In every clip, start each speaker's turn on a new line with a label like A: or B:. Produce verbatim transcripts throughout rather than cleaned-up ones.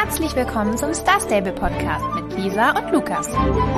A: Herzlich willkommen zum Star Stable Podcast mit Lisa und Lukas.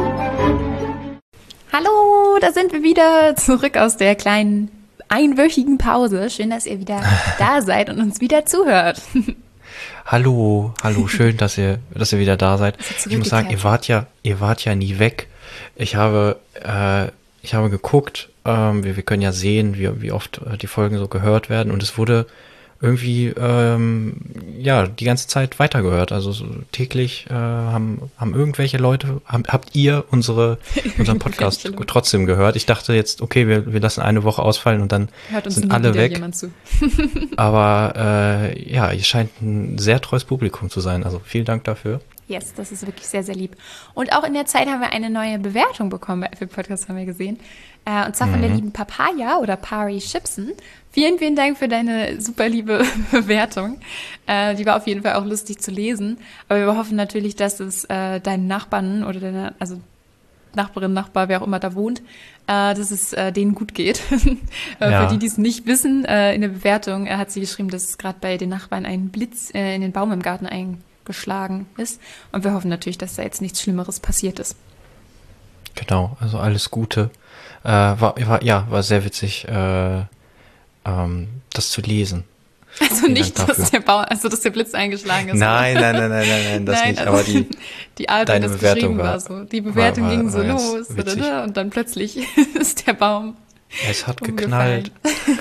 A: Hallo, da sind wir wieder zurück aus der kleinen einwöchigen Pause. Schön, dass ihr wieder da seid und uns wieder zuhört.
B: Hallo, hallo, schön, dass ihr, dass ihr wieder da seid. Ich muss sagen, ihr wart ja, ihr wart ja nie weg. Ich habe, äh, ich habe geguckt, ähm, wir, wir können ja sehen, wie, wie oft äh, die Folgen so gehört werden, und es wurde irgendwie, ähm, ja, die ganze Zeit weitergehört. Also so täglich äh, haben, haben irgendwelche Leute, haben, habt ihr unsere, unseren Podcast trotzdem gehört. Ich dachte jetzt, okay, wir, wir lassen eine Woche ausfallen und dann Hört uns sind alle weg. Jemand zu. Aber äh, ja, ihr scheint ein sehr treues Publikum zu sein. Also vielen Dank dafür.
A: Yes, das ist wirklich sehr, sehr lieb. Und auch in der Zeit haben wir eine neue Bewertung bekommen bei Apple Podcasts, haben wir gesehen. Äh, und zwar von mhm. der lieben Papaya oder Pari Chipson. Vielen, vielen Dank für deine super liebe Bewertung. Äh, die war auf jeden Fall auch lustig zu lesen. Aber wir hoffen natürlich, dass es äh, deinen Nachbarn oder deiner, also Nachbarin, Nachbar, wer auch immer da wohnt, äh, dass es äh, denen gut geht. äh, ja. Für die, die es nicht wissen, äh, in der Bewertung äh, hat sie geschrieben, dass es gerade bei den Nachbarn ein Blitz äh, in den Baum im Garten eingeschlagen ist. Und wir hoffen natürlich, dass da jetzt nichts Schlimmeres passiert ist.
B: Genau, also alles Gute. Äh, war, war, ja, war sehr witzig, äh, ähm, das zu lesen.
A: Also Vielen nicht, dass der, Bau, also dass der Blitz eingeschlagen ist.
B: Nein, nein, nein, nein, nein, nein, das nein, nicht. Also aber die,
A: die Art,
B: deine
A: wie das
B: Bewertung war,
A: war so. Die Bewertung war, war, ging so los oder, und dann plötzlich ist der Baum
B: Es hat geknallt.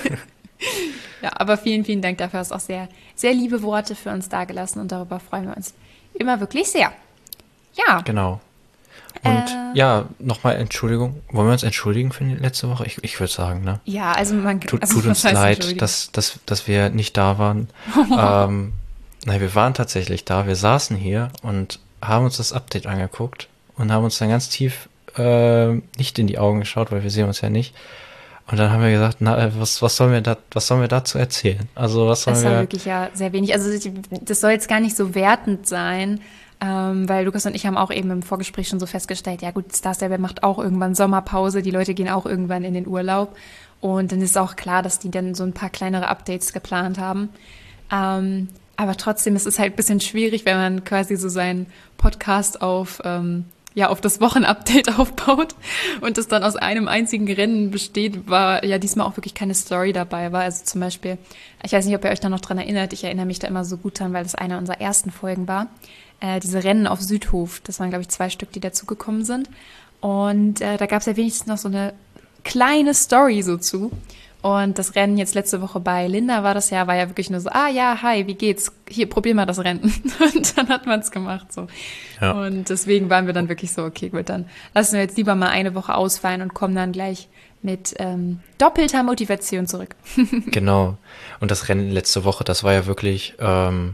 A: Ja, aber vielen, vielen Dank dafür. Hast auch sehr, sehr liebe Worte für uns dagelassen und darüber freuen wir uns immer wirklich sehr. Ja.
B: Genau. Und äh, ja, nochmal Entschuldigung. Wollen wir uns entschuldigen für die letzte Woche? Ich, ich würde sagen, ne?
A: Ja, also man
B: Tut,
A: also
B: tut uns leid, dass, dass, dass wir nicht da waren. ähm, nein, wir waren tatsächlich da. Wir saßen hier und haben uns das Update angeguckt und haben uns dann ganz tief äh, nicht in die Augen geschaut, weil wir sehen uns ja nicht. Und dann haben wir gesagt, na, was, was sollen wir da, was sollen wir dazu erzählen? Also, was sollen
A: wir?
B: Das
A: war wirklich ja sehr wenig. Also, das soll jetzt gar nicht so wertend sein. Ähm, weil Lukas und ich haben auch eben im Vorgespräch schon so festgestellt, ja gut, Star Stable macht auch irgendwann Sommerpause, die Leute gehen auch irgendwann in den Urlaub und dann ist auch klar, dass die dann so ein paar kleinere Updates geplant haben. Ähm, aber trotzdem ist es halt ein bisschen schwierig, wenn man quasi so seinen Podcast auf, ähm, ja, auf das Wochenupdate aufbaut und das dann aus einem einzigen Rennen besteht, war ja diesmal auch wirklich keine Story dabei war. Also zum Beispiel, ich weiß nicht, ob ihr euch da noch dran erinnert, ich erinnere mich da immer so gut dran, weil das eine unserer ersten Folgen war. Äh, diese Rennen auf Südhof, das waren, glaube ich, zwei Stück, die dazugekommen sind. Und äh, da gab es ja wenigstens noch so eine kleine Story so zu. Und das Rennen jetzt letzte Woche bei Linda war das ja, war ja wirklich nur so, ah ja, hi, wie geht's? Hier, probier mal das Rennen. Und dann hat man es gemacht so. Ja. Und deswegen waren wir dann wirklich so, okay, gut, dann lassen wir jetzt lieber mal eine Woche ausfallen und kommen dann gleich mit ähm, doppelter Motivation zurück.
B: Genau. Und das Rennen letzte Woche, das war ja wirklich... Ähm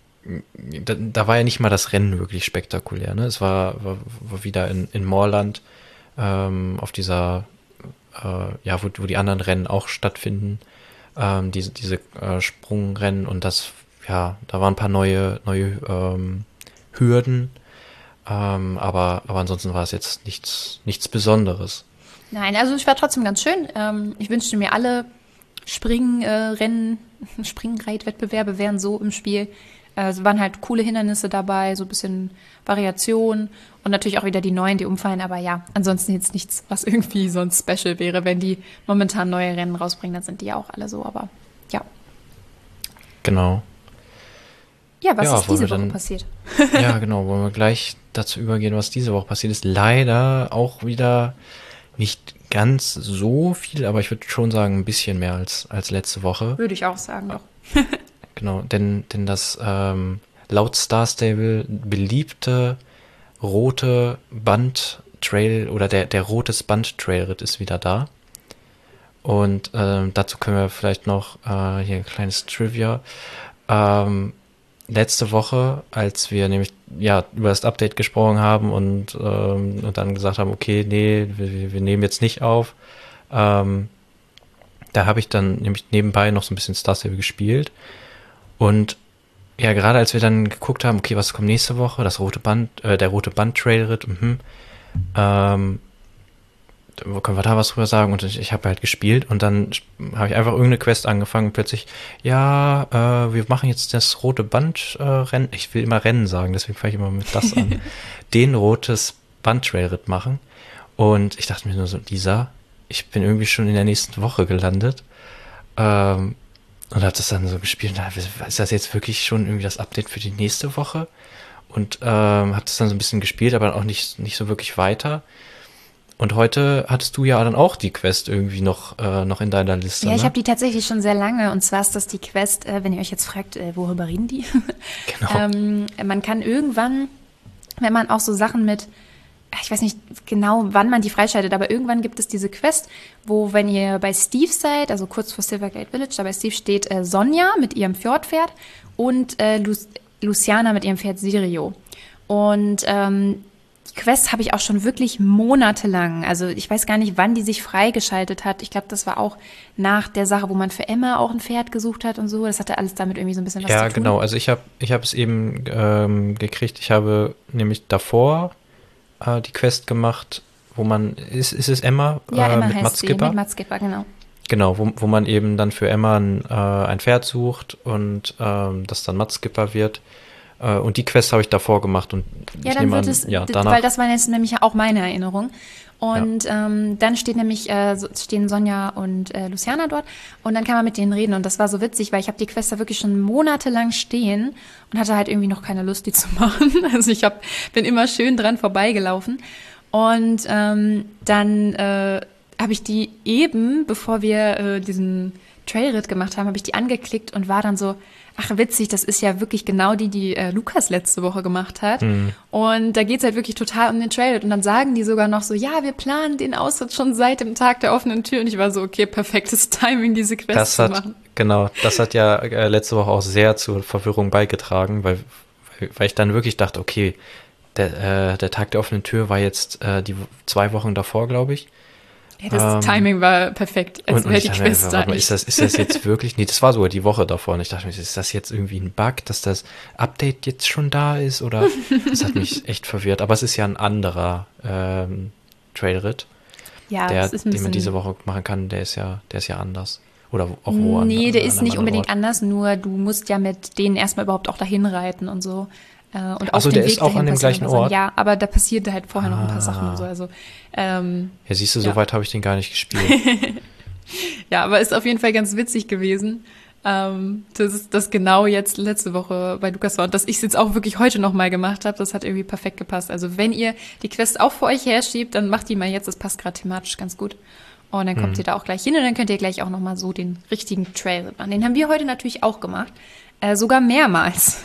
B: Da, da war ja nicht mal das Rennen wirklich spektakulär, ne? Es war, war, war wieder in, in Moorland, ähm, auf dieser, äh, ja, wo, wo die anderen Rennen auch stattfinden, ähm, diese, diese äh, Sprungrennen, und das, ja, da waren ein paar neue, neue ähm, Hürden, ähm, aber, aber ansonsten war es jetzt nichts, nichts Besonderes.
A: Nein, also es war trotzdem ganz schön. Ähm, ich wünschte mir, alle Springrennen, äh, Springreitwettbewerbe wären so im Spiel. Es waren halt coole Hindernisse dabei, so ein bisschen Variation und natürlich auch wieder die neuen, die umfallen. Aber ja, ansonsten jetzt nichts, was irgendwie sonst special wäre. Wenn die momentan neue Rennen rausbringen, dann sind die ja auch alle so. Aber ja.
B: Genau.
A: Ja, was
B: ja,
A: ist diese Woche
B: dann,
A: passiert?
B: Ja, genau. Wollen wir gleich dazu übergehen, was diese Woche passiert ist. Leider auch wieder nicht ganz so viel, aber ich würde schon sagen, ein bisschen mehr als, als letzte Woche.
A: Würde ich auch sagen, doch.
B: Genau, denn, denn das ähm, laut Star Stable beliebte rote Band-Trail oder der, der rotes Band-Trailritt ist wieder da. Und ähm, dazu können wir vielleicht noch äh, hier ein kleines Trivia. Ähm, letzte Woche, als wir nämlich ja über das Update gesprochen haben und, ähm, und dann gesagt haben, okay, nee, wir, wir nehmen jetzt nicht auf, ähm, da habe ich dann nämlich nebenbei noch so ein bisschen Star Stable gespielt. Und ja, gerade als wir dann geguckt haben, okay, was kommt nächste Woche, das rote Band, äh, der rote Band-Trailritt, mhm, ähm, können wir da was drüber sagen? Und ich, ich habe halt gespielt und dann habe ich einfach irgendeine Quest angefangen und plötzlich, ja, äh, wir machen jetzt das rote Band äh, Rennen. Ich will immer Rennen sagen, deswegen fange ich immer mit das an. Den rotes Band-Trailritt machen. Und ich dachte mir nur so, Lisa, ich bin irgendwie schon in der nächsten Woche gelandet. Ähm, und habe das dann so gespielt. Und ist das jetzt wirklich schon irgendwie das Update für die nächste Woche? Und ähm, habe das dann so ein bisschen gespielt, aber auch nicht, nicht so wirklich weiter. Und heute hattest du ja dann auch die Quest irgendwie noch, äh, noch in deiner Liste.
A: Ja, ich
B: ne?
A: habe die tatsächlich schon sehr lange. Und zwar ist das die Quest, äh, wenn ihr euch jetzt fragt, äh, worüber reden die?
B: Genau.
A: ähm, man kann irgendwann, wenn man auch so Sachen mit, ich weiß nicht genau, wann man die freischaltet, aber irgendwann gibt es diese Quest, wo, wenn ihr bei Steve seid, also kurz vor Silvergate Village, da bei Steve steht äh, Sonja mit ihrem Fjordpferd und äh, Lu- Luciana mit ihrem Pferd Sirio. Und ähm, die Quest habe ich auch schon wirklich monatelang. Also ich weiß gar nicht, wann die sich freigeschaltet hat. Ich glaube, das war auch nach der Sache, wo man für Emma auch ein Pferd gesucht hat und so. Das hatte alles damit irgendwie so ein bisschen was
B: Ja,
A: zu tun.
B: genau. Also ich habe ich habe es eben ähm, gekriegt. Ich habe nämlich davor äh, die Quest gemacht, wo man, ist, ist es Emma?
A: Ja,
B: äh,
A: Emma
B: mit
A: heißt
B: Mats
A: sie,
B: Skipper?
A: mit Mats Skipper, genau.
B: Genau, wo, wo man eben dann für Emma ein, äh, ein Pferd sucht und ähm, das dann Mats Skipper wird. Äh, und die Quest habe ich davor gemacht. Und
A: Ja,
B: ich
A: dann
B: nehme
A: wird
B: an,
A: es,
B: ja,
A: d-
B: danach,
A: weil das war jetzt nämlich auch meine Erinnerung. Und ähm, dann steht nämlich, äh, so- stehen Sonja und äh, Luciana dort und dann kann man mit denen reden und das war so witzig, weil ich habe die Quest da wirklich schon monatelang stehen und hatte halt irgendwie noch keine Lust, die zu machen. Also ich hab, bin immer schön dran vorbeigelaufen und ähm, dann äh, habe ich die eben, bevor wir äh, diesen Trailritt gemacht haben, habe ich die angeklickt und war dann so, ach witzig, das ist ja wirklich genau die, die äh, Lukas letzte Woche gemacht hat.
B: Mhm.
A: Und da geht's halt wirklich total um den Trailritt. Und dann sagen die sogar noch so, ja, wir planen den Ausritt schon seit dem Tag der offenen Tür. Und ich war so, okay, perfektes Timing, diese Quest
B: das
A: zu
B: hat,
A: machen.
B: genau, das hat ja äh, letzte Woche auch sehr zur Verwirrung beigetragen, weil, weil ich dann wirklich dachte, okay, der, äh, der Tag der offenen Tür war jetzt äh, die zwei Wochen davor, glaube ich.
A: Ja, das
B: Ähm,
A: Timing war perfekt, als
B: Und, und
A: wäre
B: ich
A: die
B: dachte mir,
A: Quest da
B: warte mal,
A: nicht.
B: ist das, ist das jetzt wirklich? Nee, das war sogar die Woche davor. Und ich dachte mir, ist das jetzt irgendwie ein Bug, dass das Update jetzt schon da ist? Oder das hat mich echt verwirrt. Aber es ist ja ein anderer ähm, Trailritt,
A: Ja,
B: der,
A: das ist ein
B: den man
A: bisschen-
B: diese Woche machen kann. Der ist ja, der ist ja anders. Oder wo- auch wo an-
A: Nee, der
B: an
A: ist
B: einem
A: nicht
B: anderen
A: unbedingt
B: Ort.
A: anders, nur du musst ja mit denen erstmal überhaupt auch dahin reiten und so. Äh, und
B: Ach
A: auf
B: so,
A: dem
B: der
A: Weg
B: ist auch
A: dahin
B: an dem
A: passieren
B: gleichen
A: ein paar Sachen.
B: Ort?
A: Ja, aber da passiert halt vorher noch ein paar
B: Ah.
A: Sachen und so. Also, ähm,
B: Ja, siehst du,
A: Ja.
B: so weit habe ich den gar nicht gespielt.
A: ja, aber ist auf jeden Fall ganz witzig gewesen, ähm, dass es das genau jetzt letzte Woche bei Lukas war und dass ich es jetzt auch wirklich heute nochmal gemacht habe. Das hat irgendwie perfekt gepasst. Also wenn ihr die Quest auch vor euch herschiebt, dann macht die mal jetzt. Das passt gerade thematisch ganz gut. Und dann kommt
B: Mhm.
A: ihr da auch gleich hin und dann könnt ihr gleich auch nochmal so den richtigen Trail machen. Den haben wir heute natürlich auch gemacht. Äh, sogar mehrmals.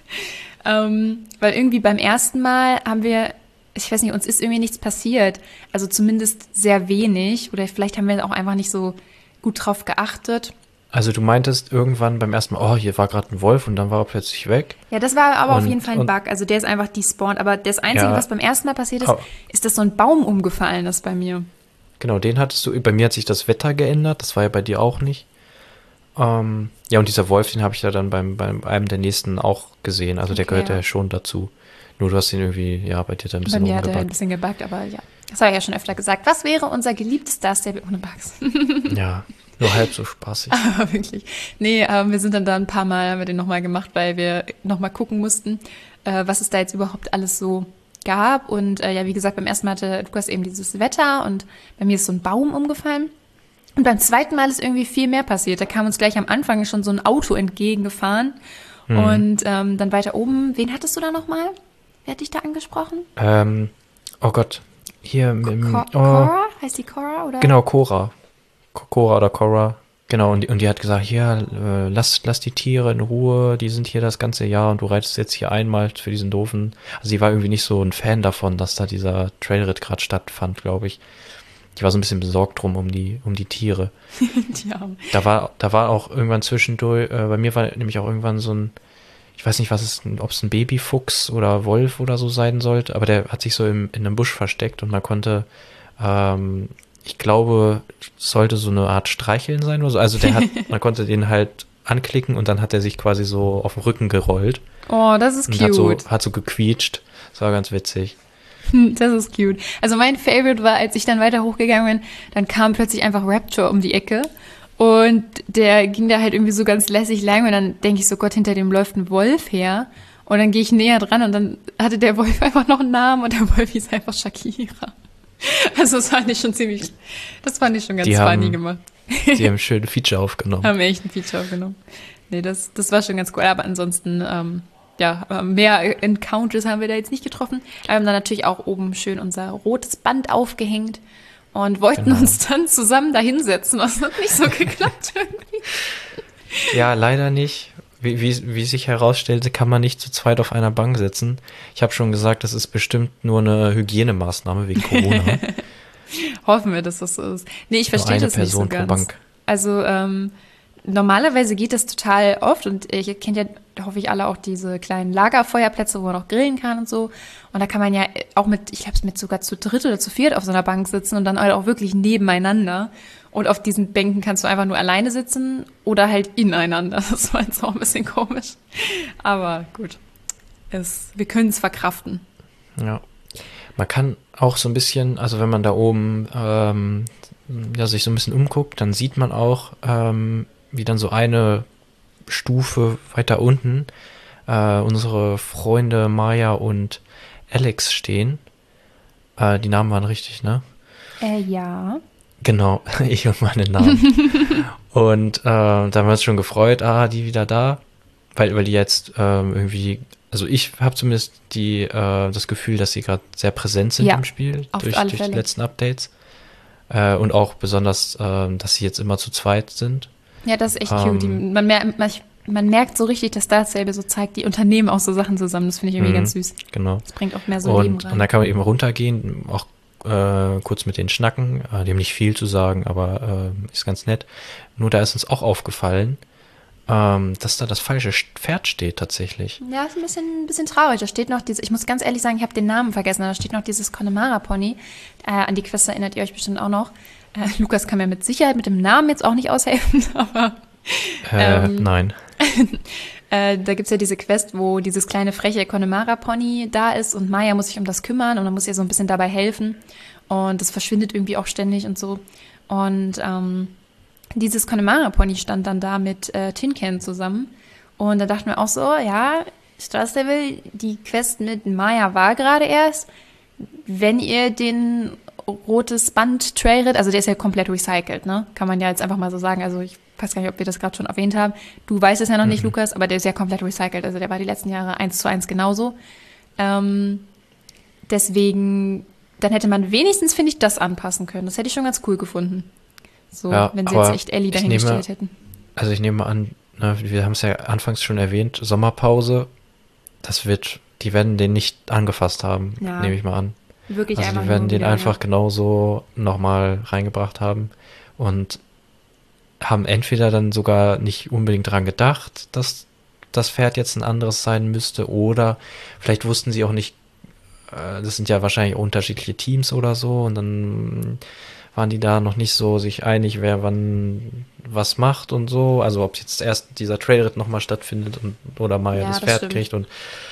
A: ähm, weil irgendwie beim ersten Mal haben wir, ich weiß nicht, uns ist irgendwie nichts passiert. Also zumindest sehr wenig. Oder vielleicht haben wir auch einfach nicht so gut drauf geachtet.
B: Also du meintest irgendwann beim ersten Mal, oh, hier war gerade ein Wolf und dann war er plötzlich weg.
A: Ja, das war aber auf
B: Und-
A: jeden Fall ein
B: und-
A: Bug. Also der ist einfach despawned. Aber das Einzige,
B: Ja.
A: was beim ersten Mal passiert ist,
B: Aber-
A: ist, dass so ein Baum umgefallen ist bei mir.
B: Genau, den hattest du. Bei mir hat sich das Wetter geändert, das war ja bei dir auch nicht. Ähm, ja, und dieser Wolf, den habe ich ja dann beim, beim einem der nächsten auch gesehen. Also der
A: Okay,
B: gehört
A: ja.
B: ja schon dazu. Nur du hast ihn irgendwie, ja, bei dir da ein
A: Bei
B: bisschen
A: mir hat er ein
B: rumgebackt.
A: bisschen gebuggt, aber ja. Das habe ich ja schon öfter gesagt. Was wäre unser geliebtes Star Stable ohne Bugs?
B: Ja, nur halb so spaßig.
A: Aber wirklich. Nee, ähm, wir sind dann da ein paar Mal, haben wir den nochmal gemacht, weil wir nochmal gucken mussten, äh, was es da jetzt überhaupt alles so gab. Und äh, ja, wie gesagt, beim ersten Mal hatte Lukas eben dieses Wetter und bei mir ist so ein Baum umgefallen. Und beim zweiten Mal ist irgendwie viel mehr passiert. Da kam uns gleich am Anfang schon so ein Auto entgegengefahren.
B: Mhm.
A: Und ähm, dann weiter oben, wen hattest du da nochmal? Wer hat dich da angesprochen?
B: Ähm, oh Gott, hier, im,
A: Cor-
B: oh,
A: Cora? Heißt die Cora? Oder?
B: genau, Cora. Ko- Cora oder Cora. Genau, und die, und die hat gesagt, hier, äh, lass, lass die Tiere in Ruhe, die sind hier das ganze Jahr und du reitest jetzt hier einmal für diesen doofen. Also sie war irgendwie nicht so ein Fan davon, dass da dieser Trailritt gerade stattfand, glaube ich. Die war so ein bisschen besorgt drum um die, um die Tiere.
A: Die Arme.
B: Da war, da war auch irgendwann zwischendurch, äh, bei mir war nämlich auch irgendwann so ein, ich weiß nicht, was es, ob es ein Babyfuchs oder Wolf oder so sein sollte, aber der hat sich so im, in einem Busch versteckt und man konnte, ähm, ich glaube, es sollte so eine Art Streicheln sein oder so. Also der hat, man konnte den halt anklicken und dann hat er sich quasi so auf den Rücken gerollt
A: Oh, das ist
B: und hat so,
A: cute.
B: hat so gequietscht. Das war ganz witzig.
A: Das ist cute. Also mein Favorite war, als ich dann weiter hochgegangen bin, dann kam plötzlich einfach Raptor um die Ecke und der ging da halt irgendwie so ganz lässig lang und dann denke ich so, Gott, hinter dem läuft ein Wolf her und dann gehe ich näher dran und dann hatte der Wolf einfach noch einen Namen und der Wolf hieß einfach Shakira. Also das fand ich schon ziemlich, das fand ich schon ganz
B: Die
A: funny
B: haben-
A: gemacht.
B: Die haben ein schönes Feature aufgenommen.
A: Haben echt ein Feature aufgenommen. Nee, das, das war schon ganz cool. Aber ansonsten, ähm, ja, mehr Encounters haben wir da jetzt nicht getroffen. Aber wir haben dann natürlich auch oben schön unser rotes Band aufgehängt und wollten
B: Genau.
A: uns dann zusammen da hinsetzen. Das hat nicht so geklappt irgendwie.
B: Ja, leider nicht. Wie, wie, wie sich herausstellte, kann man nicht zu zweit auf einer Bank sitzen. Ich habe schon gesagt, das ist bestimmt nur eine Hygienemaßnahme wegen Corona.
A: Hoffen wir, dass das so ist. Nee, ich
B: Nur
A: verstehe
B: eine
A: das nicht so
B: Person pro
A: ganz.
B: Bank.
A: Also ähm, normalerweise geht das total oft und ihr kennt ja, hoffe ich, alle auch diese kleinen Lagerfeuerplätze, wo man auch grillen kann und so. Und da kann man ja auch mit, ich glaube, mit sogar zu dritt oder zu viert auf so einer Bank sitzen und dann halt auch wirklich nebeneinander. Und auf diesen Bänken kannst du einfach nur alleine sitzen oder halt ineinander. Das war jetzt auch ein bisschen komisch. Aber gut, es, wir können es verkraften.
B: Ja. Man kann auch so ein bisschen, also wenn man da oben ähm, ja, sich so ein bisschen umguckt, dann sieht man auch, ähm, wie dann so eine Stufe weiter unten äh, unsere Freunde Maya und Alex stehen. Äh, die Namen waren richtig, ne?
A: Äh, ja.
B: Genau, ich und meine Namen. Und äh, da haben wir uns schon gefreut, ah, die wieder da, weil, weil die jetzt ähm, irgendwie, also ich habe zumindest die äh, das Gefühl, dass sie gerade sehr präsent sind
A: Ja,
B: im Spiel
A: auf
B: durch,
A: alle
B: durch die
A: Fälle.
B: letzten Updates. Äh, und auch besonders, äh, dass sie jetzt immer zu zweit sind.
A: Ja, das ist echt
B: Ähm,
A: cute. Die, man, mer man, man merkt so richtig, dass Star Stable so zeigt, die unternehmen auch so Sachen zusammen. Das finde ich irgendwie
B: Mhm,
A: ganz süß.
B: Genau.
A: Das bringt auch mehr so Leben
B: Und,
A: rein.
B: und da kann man eben runtergehen, auch äh, kurz mit denen schnacken. Äh, die haben nicht viel zu sagen, aber äh, ist ganz nett. Nur da ist uns auch aufgefallen, ähm, dass da das falsche Pferd steht tatsächlich.
A: Ja, ist ein bisschen, ein bisschen traurig. Da steht noch diese, ich muss ganz ehrlich sagen, ich habe den Namen vergessen, da steht noch dieses Connemara-Pony. Äh, an die Quest erinnert ihr euch bestimmt auch noch. Äh, Lukas kann mir mit Sicherheit mit dem Namen jetzt auch nicht aushelfen, aber
B: Äh,
A: Ähm,
B: nein.
A: äh, da gibt's ja diese Quest, wo dieses kleine freche Connemara-Pony da ist und Maya muss sich um das kümmern und man muss ihr so ein bisschen dabei helfen. Und das verschwindet irgendwie auch ständig und so. Und ähm, dieses Connemara-Pony stand dann da mit äh, Tin Can zusammen. Und da dachten wir auch so, ja, Star Stable, die Quest mit Maya war gerade erst. Wenn ihr den rotes Band Trailrit, also der ist ja komplett recycelt, ne? Kann man ja jetzt einfach mal so sagen. Also ich weiß gar nicht, ob wir das gerade schon erwähnt haben. Du weißt es ja noch nicht, Lukas, aber der ist ja komplett recycelt. Also der war die letzten Jahre eins zu eins genauso. Ähm, deswegen, dann hätte man wenigstens, finde ich, das anpassen können. Das hätte ich schon ganz cool gefunden. So,
B: Ja,
A: wenn sie jetzt
B: aber
A: echt Ellie
B: ich
A: dahingestellt
B: nehme-
A: hätten.
B: Also ich nehme an, ne, wir haben es ja anfangs schon erwähnt, Sommerpause, das wird, die werden den nicht angefasst haben,
A: Ja.
B: nehme ich mal an.
A: Wirklich
B: Also
A: einfach
B: die werden
A: nur
B: den
A: wieder,
B: einfach
A: ja.
B: genauso nochmal reingebracht haben und haben entweder dann sogar nicht unbedingt dran gedacht, dass das Pferd jetzt ein anderes sein müsste oder vielleicht wussten sie auch nicht, äh, das sind ja wahrscheinlich unterschiedliche Teams oder so und dann waren die da noch nicht so sich einig, wer wann was macht und so. Also ob jetzt erst dieser Trailritt nochmal stattfindet und, oder Maya
A: Ja,
B: das
A: das
B: Pferd
A: stimmt.
B: kriegt und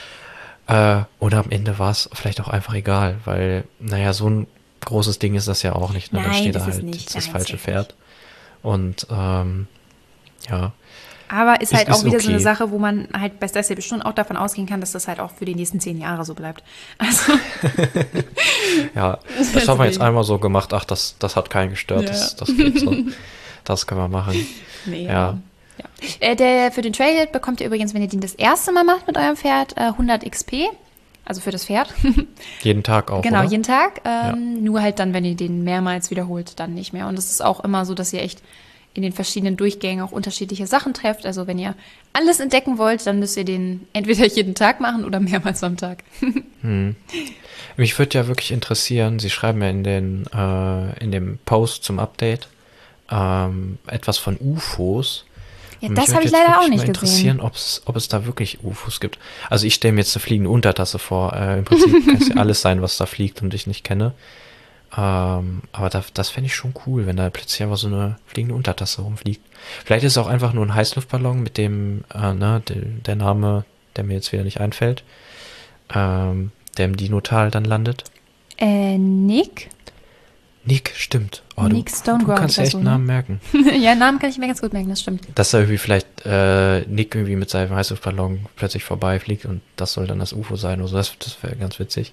B: äh, oder am Ende war es vielleicht auch einfach egal, weil, naja, so ein großes Ding ist das ja auch nicht. Ne? Dann
A: Nein,
B: steht da
A: ist es
B: halt
A: nicht.
B: jetzt das
A: Nein,
B: falsche
A: safe
B: Pferd. Und ähm, ja,
A: Aber ist
B: Ist-
A: halt auch
B: ist
A: wieder so eine
B: okay.
A: Sache, wo man halt bei Star Stable schon auch davon ausgehen kann, dass das halt auch für die nächsten zehn Jahre so bleibt. Also,
B: ja, das haben wir jetzt
A: Deswegen.
B: einmal so gemacht, ach, das, das hat keinen gestört,
A: Ja.
B: das, das geht so. Das können wir machen.
A: nee,
B: Ja.
A: aber, ja. Äh, der, für den Trail bekommt ihr übrigens, wenn ihr den das erste Mal macht mit eurem Pferd, äh, hundert X P. Also für das Pferd.
B: Jeden Tag auch,
A: Genau,
B: oder?
A: jeden Tag. Ähm, Nur halt dann, wenn ihr den mehrmals wiederholt, dann nicht mehr. Und es ist auch immer so, dass ihr echt in den verschiedenen Durchgängen auch unterschiedliche Sachen trefft. Also wenn ihr alles entdecken wollt, dann müsst ihr den entweder jeden Tag machen oder mehrmals am Tag.
B: Hm. Mich würde ja wirklich interessieren, Sie schreiben ja in, den, äh, in dem Post zum Update ähm, etwas von U F Os.
A: Ja,
B: Und
A: das
B: mich
A: habe
B: würd
A: ich
B: jetzt
A: leider auch
B: wirklich
A: nicht
B: mal
A: gesehen.
B: interessieren, ob's, ob es da wirklich U F Os gibt. Also ich stelle mir jetzt eine fliegende Untertasse vor. Äh, Im Prinzip kann es ja alles sein, was da fliegt und ich nicht kenne. Ähm, aber da, das fände ich schon cool, wenn da plötzlich einfach so eine fliegende Untertasse rumfliegt. Vielleicht ist es auch einfach nur ein Heißluftballon mit dem, äh, ne, der, der Name, der mir jetzt wieder nicht einfällt, ähm, der im Dinotal dann landet.
A: Äh, Nick?
B: Nick, stimmt. Oh,
A: Nick
B: du,
A: Stoneground
B: du kannst ja
A: oder
B: echt
A: so, ne?
B: Namen merken.
A: Ja, Namen kann ich mir ganz gut merken, das stimmt.
B: Dass da irgendwie vielleicht äh, Nick irgendwie mit seinem Heißluftballon plötzlich vorbeifliegt und das soll dann das U F O sein oder so. Das, das wäre ganz witzig.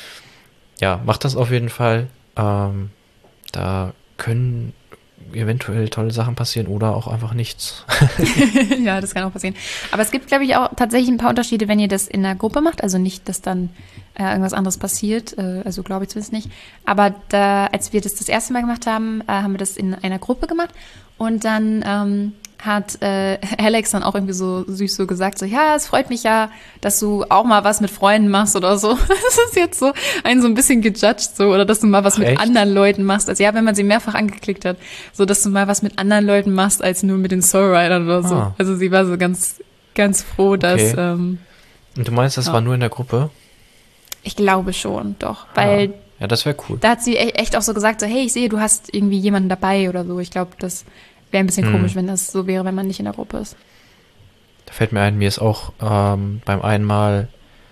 B: Ja, macht das auf jeden Fall. Ähm, da können eventuell tolle Sachen passieren oder auch einfach nichts.
A: Ja, das kann auch passieren. Aber es gibt, glaube ich, auch tatsächlich ein paar Unterschiede, wenn ihr das in einer Gruppe macht. Also nicht, dass dann äh, irgendwas anderes passiert. Äh, also glaube ich zumindest nicht. Aber da, als wir das das erste Mal gemacht haben, äh, haben wir das in einer Gruppe gemacht. Und dann ähm, hat äh, Alex dann auch irgendwie so süß so gesagt, so, ja, es freut mich ja, dass du auch mal was mit Freunden machst oder so. Das ist jetzt so einen so ein bisschen gejudged so, oder dass du mal was
B: Ach,
A: mit
B: echt?
A: anderen Leuten machst. Also ja, wenn man sie mehrfach angeklickt hat, so, dass du mal was mit anderen Leuten machst, als nur mit den Soulriders oder so.
B: Ah.
A: Also sie war so ganz, ganz froh, dass,
B: Okay.
A: ähm,
B: Und du meinst, das
A: Ja.
B: war nur in der Gruppe?
A: ich glaube schon, doch, weil
B: Ah. Ja, das wäre cool.
A: da hat sie e- echt auch so gesagt, so, hey, ich sehe, du hast irgendwie jemanden dabei oder so. Ich glaube, das wäre ein bisschen
B: Hm.
A: komisch, wenn das so wäre, wenn man nicht in der Gruppe ist.
B: Da fällt mir ein, mir ist auch ähm, beim einmal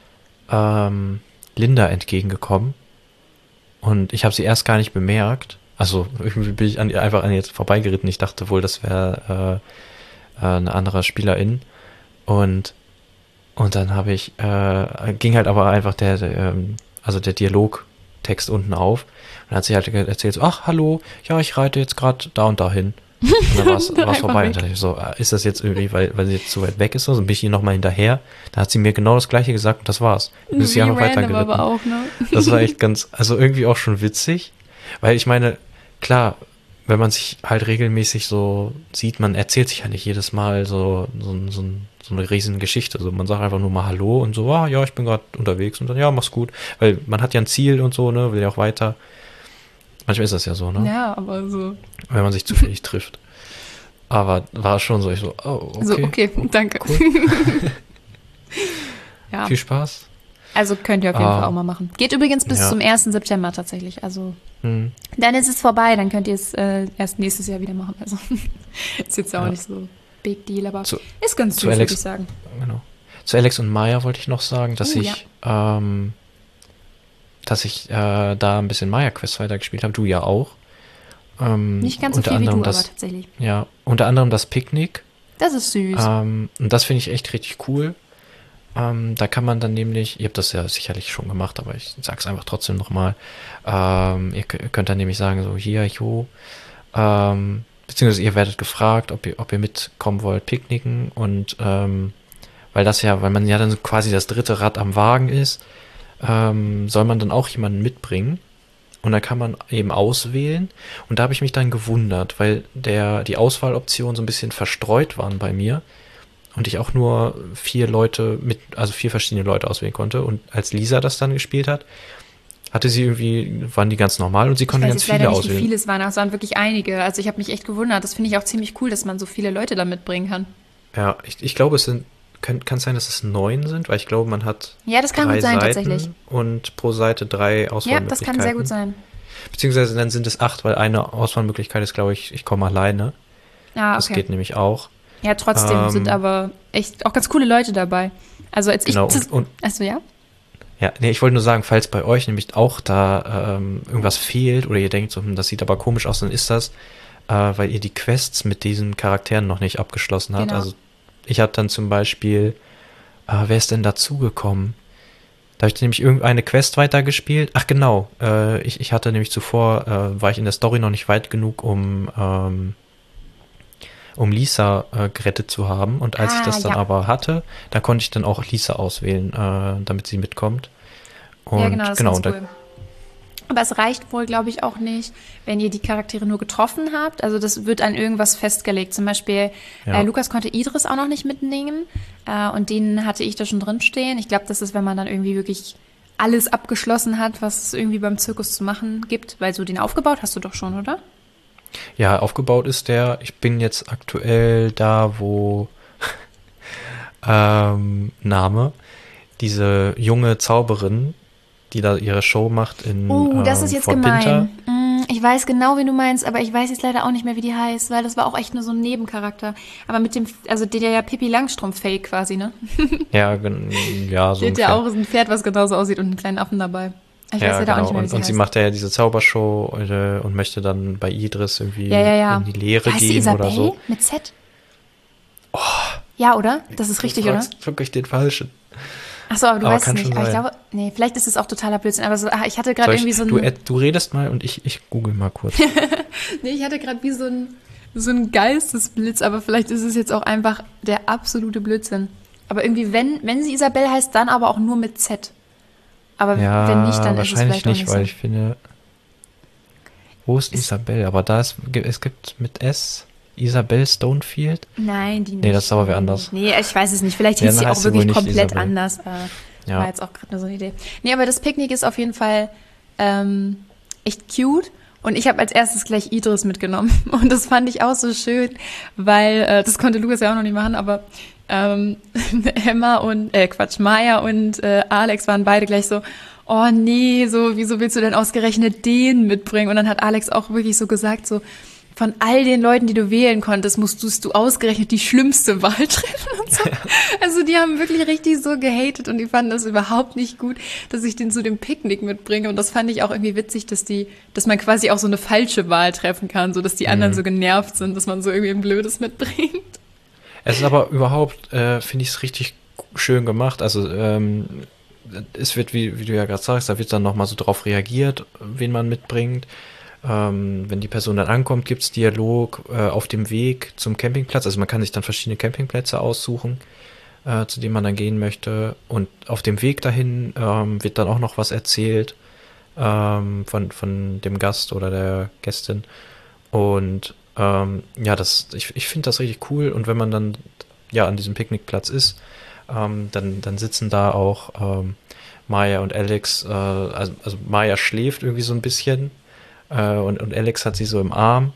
B: ähm, Linda entgegengekommen und ich habe sie erst gar nicht bemerkt. Also irgendwie bin ich an, ihr- einfach an ihr jetzt vorbeigeritten. Ich dachte wohl, das wäre äh, äh, eine andere Spielerin und und dann habe ich äh, ging halt aber einfach der, der ähm, also der Dialogtext unten auf und dann hat sie halt erzählt so, ach hallo, ja ich reite jetzt gerade da und dahin. Und dann war es
A: Einfach
B: vorbei.
A: weg.
B: Und dann dachte ich so, ah, ist das jetzt irgendwie, weil, weil sie jetzt zu weit weg ist? So, dann bin ich ihr nochmal hinterher. Dann hat sie mir genau das Gleiche gesagt und das war's. Dann ist sie
A: Wie
B: einfach
A: random
B: weitergeritten.
A: aber auch, ne?
B: Das war echt ganz, also irgendwie auch schon witzig. Weil ich meine, klar, wenn man sich halt regelmäßig so sieht, man erzählt sich ja nicht jedes Mal so, so, so, so eine riesen Geschichte. Also man sagt einfach nur mal Hallo und so, ah ja, ich bin gerade unterwegs und dann, ja, mach's gut. Weil man hat ja ein Ziel und so, ne, will ja auch weiter. Manchmal ist das ja so, ne?
A: Ja, aber so.
B: Wenn man sich zufällig trifft. Aber war schon so, ich so, oh, okay.
A: So, okay, danke.
B: Cool.
A: Ja,
B: Viel Spaß.
A: also könnt ihr auf jeden
B: Ah.
A: Fall auch mal machen. Geht übrigens bis
B: Ja.
A: zum ersten September tatsächlich. Also
B: Hm.
A: dann ist es vorbei, dann könnt ihr es äh, erst nächstes Jahr wieder machen. Also ist jetzt auch
B: Ja.
A: nicht so big deal, aber
B: Zu-
A: ist ganz
B: zu
A: süß, würde
B: Alex-
A: ich sagen.
B: Genau. Zu Alex und Maya wollte ich noch sagen, dass
A: Oh,
B: ich, ähm, dass ich äh, da ein bisschen Maya Quest weitergespielt habe. Du ja auch. Ähm,
A: Nicht ganz so
B: unter
A: viel wie du,
B: anderem
A: aber
B: das,
A: tatsächlich.
B: ja, unter anderem das Picknick.
A: Das ist süß.
B: Ähm, und das finde ich echt richtig cool. Ähm, da kann man dann nämlich, ihr habt das ja sicherlich schon gemacht, aber ich sag's einfach trotzdem nochmal. Ähm, ihr k- könnt dann nämlich sagen, so hier, jo, ähm, beziehungsweise ihr werdet gefragt, ob ihr, ob ihr mitkommen wollt, picknicken und ähm, weil das ja, weil man ja dann so quasi das dritte Rad am Wagen ist, ähm, soll man dann auch jemanden mitbringen. Und dann kann man eben auswählen. Und da habe ich mich dann gewundert, weil der, die Auswahloptionen so ein bisschen verstreut waren bei mir. Und ich auch nur vier Leute mit, also vier verschiedene Leute auswählen konnte. Und als Lisa das dann gespielt hat, hatte sie irgendwie, waren die ganz normal und sie
A: Ich
B: konnte
A: weiß
B: ganz
A: jetzt leider
B: viele
A: nicht, wie
B: auswählen.
A: viele es waren, aber es waren wirklich einige. Also ich habe mich echt gewundert. Das finde ich auch ziemlich cool, dass man so viele Leute da mitbringen kann.
B: Ja, ich, ich glaube, es sind, kann, kann sein, dass es neun sind, weil ich glaube, man hat
A: Ja, das kann
B: drei
A: gut sein,
B: Seiten
A: tatsächlich.
B: und pro Seite drei
A: Ja,
B: Auswahlmöglichkeiten.
A: das kann sehr gut sein.
B: Beziehungsweise dann sind es acht, weil eine Auswahlmöglichkeit ist, glaube ich, ich komme alleine.
A: Ah,
B: Das
A: okay.
B: geht nämlich auch.
A: Ja, trotzdem
B: Ähm,
A: sind aber echt auch ganz coole Leute dabei. Also als
B: Genau,
A: ich...
B: und, und
A: Achso, ja?
B: ja, nee, ich wollte nur sagen, falls bei euch nämlich auch da ähm, irgendwas fehlt oder ihr denkt, so, hm, das sieht aber komisch aus, dann ist das, äh, weil ihr die Quests mit diesen Charakteren noch nicht abgeschlossen habt.
A: Genau.
B: Also ich habe dann zum Beispiel, äh, wer ist denn dazugekommen? Da habe ich nämlich irgendeine Quest weitergespielt. Ach genau, äh, ich, ich hatte nämlich zuvor, äh, war ich in der Story noch nicht weit genug, um ähm, um Lisa äh, gerettet zu haben. Und als
A: Ah,
B: ich das dann
A: ja.
B: aber hatte, da konnte ich dann auch Lisa auswählen, äh, damit sie mitkommt. Und
A: Ja, genau, das
B: genau,
A: ist
B: und
A: ganz
B: da,
A: cool. Aber es reicht wohl, glaube ich, auch nicht, wenn ihr die Charaktere nur getroffen habt. Also das wird an irgendwas festgelegt. Zum Beispiel,
B: Ja.
A: äh, Lukas konnte Idris auch noch nicht mitnehmen. Äh, und den hatte ich da schon drin stehen. Ich glaube, das ist, wenn man dann irgendwie wirklich alles abgeschlossen hat, was es irgendwie beim Zirkus zu machen gibt. Weil so den aufgebaut hast du doch schon, oder?
B: ja, aufgebaut ist der, ich bin jetzt aktuell da, wo ähm, Name, diese junge Zauberin, die da ihre Show macht in
A: Oh, das ist
B: ähm,
A: jetzt
B: Fort
A: gemein.
B: Pinter.
A: Mm, Ich weiß genau, wie du meinst, aber ich weiß jetzt leider auch nicht mehr, wie die heißt, weil das war auch echt nur so ein Nebencharakter. Aber mit dem, also der ja Pippi Langstrumpf-Fake quasi, ne?
B: Ja, gen- ja, so
A: Die hat ja
B: ungefähr.
A: auch ein Pferd, was genauso aussieht und einen kleinen Affen dabei. Ich
B: ja,
A: weiß leider
B: genau.
A: auch nicht mehr, wie
B: und,
A: sie
B: und sie
A: heißt.
B: macht ja diese Zaubershow äh, und möchte dann bei Idris irgendwie
A: Ja, ja, ja.
B: in die Lehre
A: Heißt die
B: gehen
A: Isabel
B: oder so.
A: mit Z? Oh. Ja, oder? Das ist richtig,
B: du
A: oder?
B: fragst wirklich den Falschen.
A: Achso, aber du
B: Aber
A: weißt es
B: kann
A: nicht.
B: schon
A: Aber ich
B: sein.
A: glaube, nee, vielleicht ist es auch totaler Blödsinn. Aber so, ach, ich hatte gerade
B: Soll ich,
A: irgendwie so
B: du,
A: ein.
B: äh, du redest mal und ich, ich google mal kurz.
A: Nee, ich hatte gerade wie so ein, so ein Geistesblitz, aber vielleicht ist es jetzt auch einfach der absolute Blödsinn. Aber irgendwie, wenn, wenn sie Isabel heißt, dann aber auch nur mit Z. Aber
B: Ja,
A: wenn nicht, dann ist es
B: wahrscheinlich
A: vielleicht auch
B: nicht,
A: nicht
B: weil
A: so.
B: ich finde, wo ist,
A: Ist-
B: Isabel? Aber da ist, es gibt mit S Isabel Stonefield.
A: Nein, die nicht.
B: Nee, das ist aber wer anders.
A: Nee, ich weiß es nicht. Vielleicht
B: Ja,
A: hieß
B: dann
A: sie auch
B: heißt sie wohl
A: wirklich
B: nicht
A: komplett
B: Isabel.
A: anders. Äh,
B: Ja.
A: War jetzt auch gerade nur so eine Idee. Nee, aber das Picknick ist auf jeden Fall ähm, echt cute. Und ich habe als erstes gleich Idris mitgenommen. Und das fand ich auch so schön, weil, äh, das konnte Lukas ja auch noch nicht machen, aber ähm, Emma und, äh, Quatsch, Maya und äh, Alex waren beide gleich so, oh nee, so, wieso willst du denn ausgerechnet den mitbringen? Und dann hat Alex auch wirklich so gesagt, so, von all den Leuten, die du wählen konntest, musstest du ausgerechnet die schlimmste Wahl treffen und so. Also die haben wirklich richtig so gehatet und die fanden das überhaupt nicht gut, dass ich den zu dem Picknick mitbringe. Und das fand ich auch irgendwie witzig, dass die, dass man quasi auch so eine falsche Wahl treffen kann, so dass die anderen
B: Mhm.
A: so genervt sind, dass man so irgendwie ein Blödes mitbringt.
B: Es ist aber überhaupt, äh, finde ich es richtig schön gemacht. Also ähm, es wird, wie, wie du ja gerade sagst, da wird dann nochmal so drauf reagiert, wen man mitbringt. Ähm, wenn die Person dann ankommt, gibt es Dialog äh, auf dem Weg zum Campingplatz. Also man kann sich dann verschiedene Campingplätze aussuchen, äh, zu denen man dann gehen möchte. Und auf dem Weg dahin ähm, wird dann auch noch was erzählt ähm, von, von dem Gast oder der Gästin. Und ähm, ja, das, ich, ich finde das richtig cool. Und wenn man dann ja an diesem Picknickplatz ist, ähm, dann, dann sitzen da auch ähm, Maya und Alex. Äh, also, also Maya schläft irgendwie so ein bisschen. Äh, und, und Alex hat sie so im Arm.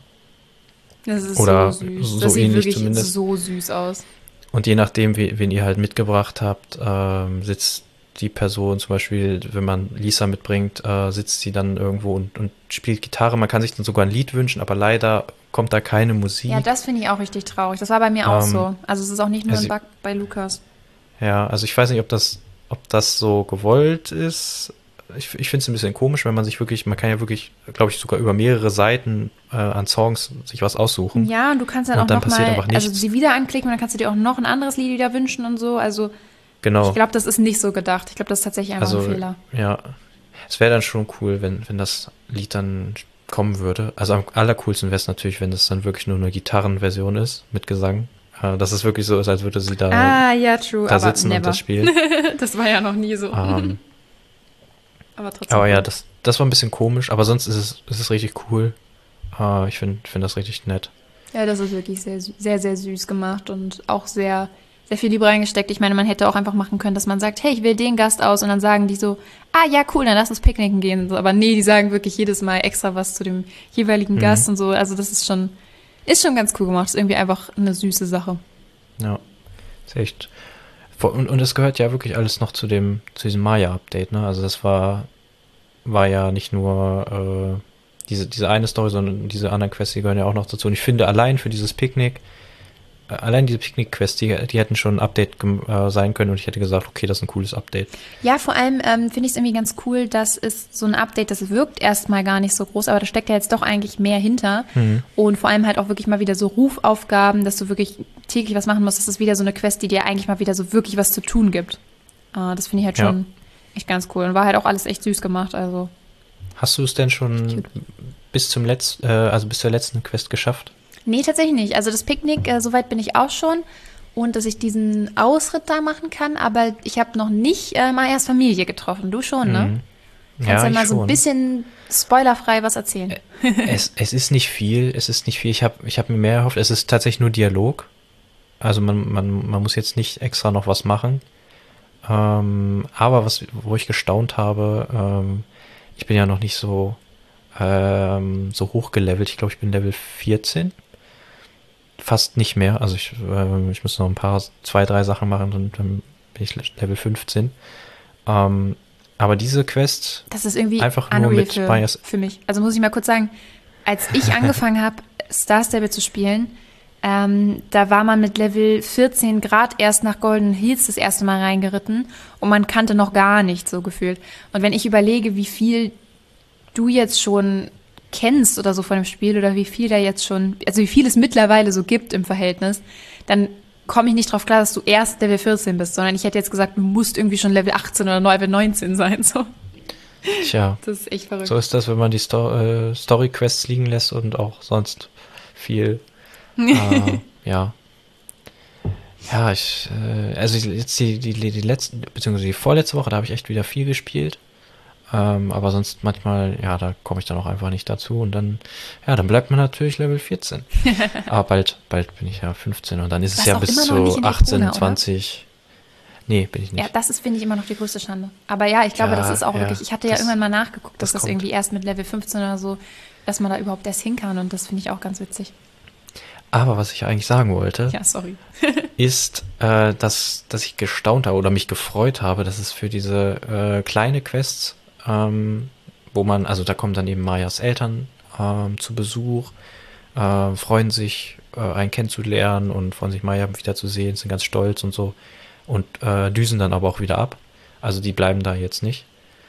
A: Das ist
B: Oder
A: so süß.
B: so
A: Das sieht
B: ähnlich
A: wirklich
B: zumindest.
A: so süß aus.
B: Und je nachdem, wie, wen ihr halt mitgebracht habt, ähm, sitzt die Person zum Beispiel, wenn man Lisa mitbringt, äh, sitzt sie dann irgendwo und, und spielt Gitarre. Man kann sich dann sogar ein Lied wünschen, aber leider kommt da keine Musik.
A: Ja, das finde ich auch richtig traurig. Das war bei mir auch
B: Ähm,
A: so. Also es ist auch nicht nur
B: also-
A: ein Bug bei Lukas.
B: Ja, also ich weiß nicht, ob das, ob das so gewollt ist. Ich, ich finde es ein bisschen komisch, wenn man sich wirklich, man kann ja wirklich, glaube ich, sogar über mehrere Seiten äh, an Songs sich was aussuchen.
A: Ja, und du kannst dann
B: Und
A: auch
B: dann
A: noch
B: passiert
A: mal,
B: einfach
A: also
B: nichts.
A: sie wieder anklicken und dann kannst du dir auch noch ein anderes Lied wieder wünschen und so. Also
B: Genau.
A: ich glaube, das ist nicht so gedacht. Ich glaube, das ist tatsächlich einfach
B: Also,
A: ein Fehler.
B: ja, es wäre dann schon cool, wenn, wenn das Lied dann kommen würde. Also am allercoolsten wäre es natürlich, wenn es dann wirklich nur eine Gitarrenversion ist mit Gesang. Äh, dass es wirklich so ist, als würde sie da,
A: Ah, ja, true.
B: da
A: aber
B: sitzen
A: never.
B: und das spielen.
A: Das war ja noch nie so.
B: ähm,
A: aber trotzdem.
B: aber ja,
A: cool.
B: das, das war ein bisschen komisch, aber sonst ist es, ist es richtig cool. Äh, ich finde find das richtig nett.
A: Ja, das ist wirklich sehr, sü- sehr, sehr süß gemacht und auch sehr, sehr viel Liebe reingesteckt. Ich meine, man hätte auch einfach machen können, dass man sagt, hey, ich wähle den Gast aus und dann sagen die so, ah ja, cool, dann lass uns picknicken gehen. So, aber nee, die sagen wirklich jedes Mal extra was zu dem jeweiligen
B: Mhm.
A: Gast und so. Also das ist schon, ist schon ganz cool gemacht. Ist irgendwie einfach eine süße Sache.
B: Ja, ist echt. Vor- Und, und es gehört ja wirklich alles noch zu dem, zu diesem Maya-Update, ne? Also das war, war ja nicht nur äh, diese, diese eine Story, sondern diese anderen Quests, die gehören ja auch noch dazu. Und ich finde, allein für dieses Picknick, äh, allein diese Picknick-Quests, die, die hätten schon ein Update gem- äh, sein können und ich hätte gesagt, okay, das ist ein cooles Update.
A: Ja, vor allem ähm, finde ich es irgendwie ganz cool, dass es so ein Update, das wirkt erstmal gar nicht so groß, aber da steckt ja jetzt doch eigentlich mehr hinter.
B: Mhm.
A: Und vor allem halt auch wirklich mal wieder so Rufaufgaben, dass du wirklich täglich was machen musst. Das ist wieder so eine Quest, die dir eigentlich mal wieder so wirklich was zu tun gibt. Äh, das finde ich halt
B: Ja.
A: schon echt ganz cool. Und war halt auch alles echt süß gemacht. Also
B: Hast du es denn schon bis zum letzten, äh, also bis zur letzten Quest geschafft?
A: nee, tatsächlich nicht. Also das Picknick, äh, soweit bin ich auch schon. Und dass ich diesen Ausritt da machen kann, aber ich habe noch nicht äh, Mayas Familie getroffen. Du schon, ne?
B: Mhm.
A: Kannst ja,
B: ich
A: mal so ein
B: schon.
A: bisschen spoilerfrei was erzählen.
B: es, es ist nicht viel, es ist nicht viel. Ich habe ich hab mir mehr erhofft, es ist tatsächlich nur Dialog. Also man, man, man muss jetzt nicht extra noch was machen. Ähm, aber was, wo ich gestaunt habe, ähm, ich bin ja noch nicht so, ähm, so hoch gelevelt. Ich glaube, ich bin Level vierzehn. Fast nicht mehr. Also ich, ähm, ich muss noch ein paar, zwei, drei Sachen machen und dann bin ich Level fünfzehn. Ähm, aber diese Quest,
A: Das ist irgendwie
B: Einfach nur
A: unreal
B: mit
A: für,
B: Bias.
A: für mich. Also muss ich mal kurz sagen, als ich angefangen habe, Star Stable zu spielen, Ähm, da war man mit Level vierzehn Grad erst nach Golden Hills das erste Mal reingeritten und man kannte noch gar nichts so gefühlt. Und wenn ich überlege, wie viel du jetzt schon kennst oder so von dem Spiel oder wie viel da jetzt schon, also wie viel es mittlerweile so gibt im Verhältnis, dann komme ich nicht drauf klar, dass du erst Level vierzehn bist, sondern ich hätte jetzt gesagt, du musst irgendwie schon Level achtzehn oder Level neunzehn sein. So.
B: Tja,
A: das ist echt verrückt.
B: So ist das, wenn man die Sto- äh, Story-Quests liegen lässt und auch sonst viel. äh, ja. Ja, ich, äh, also jetzt die, die, die letzte, beziehungsweise die vorletzte Woche, da habe ich echt wieder viel gespielt. Ähm, aber sonst manchmal, ja, da komme ich dann auch einfach nicht dazu und dann, ja, dann bleibt man natürlich Level vierzehn. Aber bald, bald bin ich ja fünfzehn und dann ist es ja bis zu achtzehn, zwanzig. Nee, bin ich nicht.
A: Ja, das ist, finde ich, immer noch die größte Schande. Aber ja, ich glaube,
B: Ja,
A: das ist auch
B: ja,
A: wirklich, ich hatte ja
B: das-
A: irgendwann mal nachgeguckt, dass
B: das
A: das,
B: kommt.
A: irgendwie erst mit Level fünfzehn oder so, dass man da überhaupt erst hin kann und das finde ich auch ganz witzig.
B: Aber was ich eigentlich sagen wollte,
A: Ja, sorry.
B: ist, äh, dass, dass ich gestaunt habe oder mich gefreut habe, dass es für diese äh, kleine Quests, ähm, wo man, also da kommen dann eben Mayas Eltern ähm, zu Besuch, äh, freuen sich, äh, einen kennenzulernen und freuen sich, Maya wiederzusehen, sind ganz stolz und so und äh, düsen dann aber auch wieder ab. Also die bleiben da jetzt nicht.